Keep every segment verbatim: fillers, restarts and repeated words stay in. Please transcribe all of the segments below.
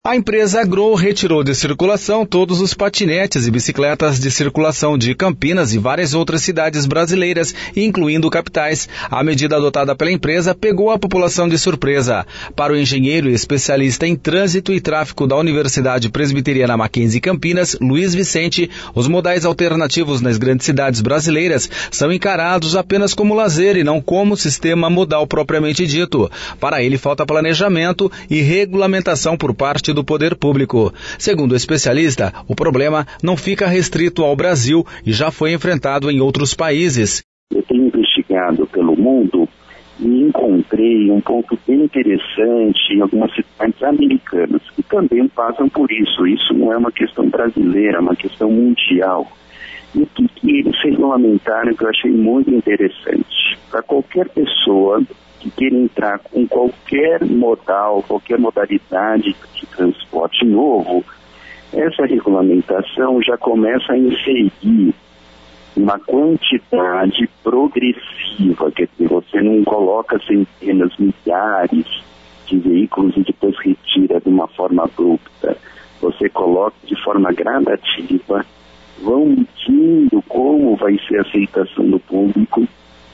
A empresa Grow retirou de circulação todos os patinetes e bicicletas de circulação de Campinas e várias outras cidades brasileiras, incluindo capitais. A medida adotada pela empresa pegou a população de surpresa. Para o engenheiro e especialista em trânsito e tráfego da Universidade Presbiteriana Mackenzie Campinas, Luiz Vicente, os modais alternativos nas grandes cidades brasileiras são encarados apenas como lazer e não como sistema modal propriamente dito. Para ele, falta planejamento e regulamentação por parte do poder público. Segundo o especialista, o problema não fica restrito ao Brasil e já foi enfrentado em outros países. Eu tenho investigado pelo mundo e encontrei um ponto bem interessante em algumas cidades americanas que também passam por isso. Isso não é uma questão brasileira, é uma questão mundial. E o que, que eles regulamentaram que eu achei muito interessante. Para qualquer pessoa que queira entrar com qualquer modal, qualquer modalidade de transporte novo, essa regulamentação já começa a inserir uma quantidade progressiva, quer dizer, você não coloca centenas, milhares de veículos e depois retira de uma forma abrupta. Você coloca de forma gradativa, vão medindo como vai ser a aceitação do público,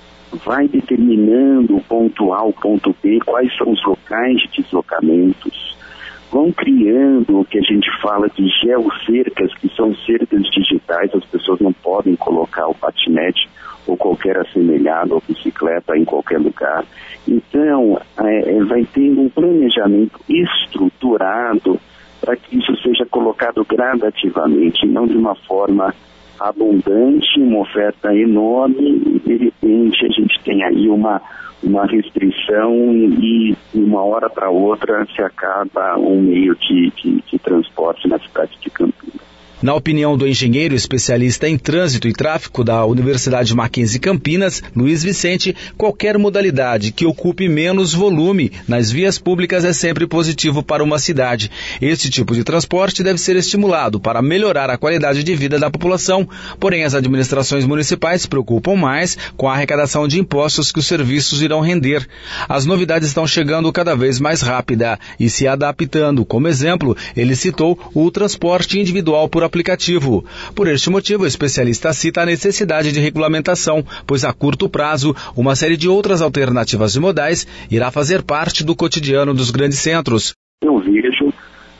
vai determinando o ponto A, o ponto B, quais são os locais de deslocamentos, vão criando o que a gente fala de geocercas, que são cercas digitais, as pessoas não podem colocar o patinete ou qualquer assemelhado ou bicicleta em qualquer lugar. Então, é, vai tendo um planejamento estruturado para que isso seja colocado gradativamente, não de uma forma abundante, uma oferta enorme, e de repente a gente tem aí uma, uma restrição e de uma hora para outra se acaba um meio de, de, de transporte na cidade de Campinas. Na opinião do engenheiro especialista em trânsito e tráfego da Universidade Mackenzie Campinas, Luiz Vicente, qualquer modalidade que ocupe menos volume nas vias públicas é sempre positivo para uma cidade. Este tipo de transporte deve ser estimulado para melhorar a qualidade de vida da população, porém as administrações municipais se preocupam mais com a arrecadação de impostos que os serviços irão render. As novidades estão chegando cada vez mais rápida e se adaptando. Como exemplo, ele citou o transporte individual por aplicativo. Por este motivo, o especialista cita a necessidade de regulamentação, pois a curto prazo, uma série de outras alternativas de modais irá fazer parte do cotidiano dos grandes centros. Eu vejo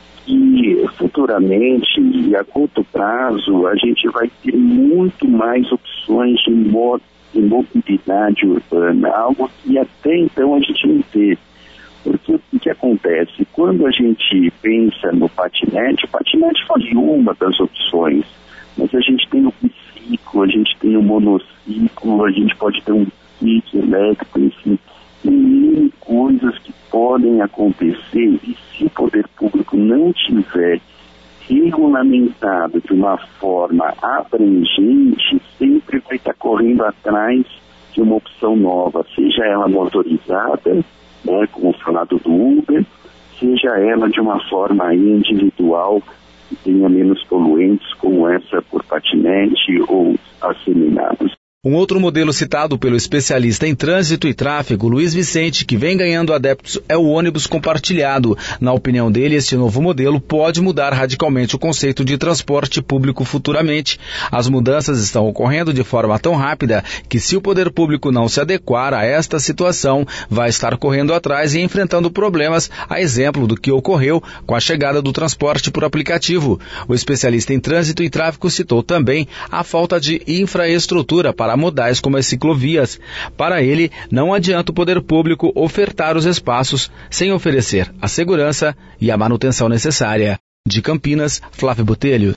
que futuramente e a curto prazo a gente vai ter muito mais opções de, mo- de mobilidade urbana, algo que até então a gente não teve. Porque o que acontece? Quando a gente pensa no patinete, o patinete foi uma das opções, mas a gente tem o biciclo, a gente tem o monociclo, a gente pode ter um biciclo elétrico, enfim, tem mil coisas que podem acontecer e se o poder público não tiver regulamentado de uma forma abrangente, sempre vai estar correndo atrás de uma opção nova, seja ela motorizada, né, como o falado do Uber, seja ela de uma forma individual que tenha menos poluentes, como essa por patinete ou assemelhados. Um outro modelo citado pelo especialista em trânsito e tráfego, Luiz Vicente, que vem ganhando adeptos, é o ônibus compartilhado. Na opinião dele, este novo modelo pode mudar radicalmente o conceito de transporte público futuramente. As mudanças estão ocorrendo de forma tão rápida que, se o poder público não se adequar a esta situação, vai estar correndo atrás e enfrentando problemas, a exemplo do que ocorreu com a chegada do transporte por aplicativo. O especialista em trânsito e tráfego citou também a falta de infraestrutura para modais como as ciclovias. Para ele, não adianta o poder público ofertar os espaços sem oferecer a segurança e a manutenção necessária. De Campinas, Flávio Botelho.